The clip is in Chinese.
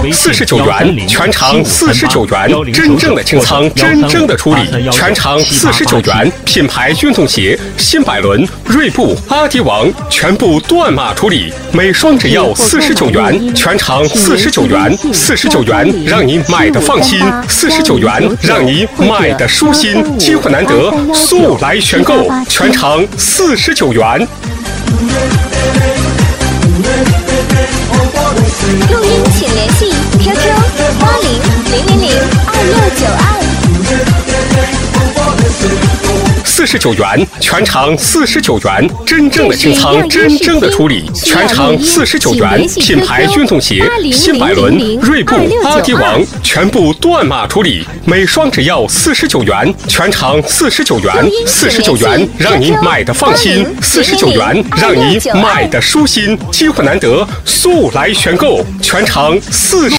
49元，全场49元，真正的清仓，真正的处理，全场49元，品牌运动鞋，新百伦、锐步、阿迪王全部断码处理，每双只要49元，全场49元，49元让你买的放心，49元让你买的舒心，机会难得，速来选购，全场49元。 录音请联系 QQ 80002692。49元，全场49元，真正的清仓，真正的处理，全场49元，品牌运动鞋，新百伦、锐步、阿迪王全部断码处理，每双只要49元，全场49元，49元让你买的放心，49元让你买的舒心，机会难得，速来选购，全场40。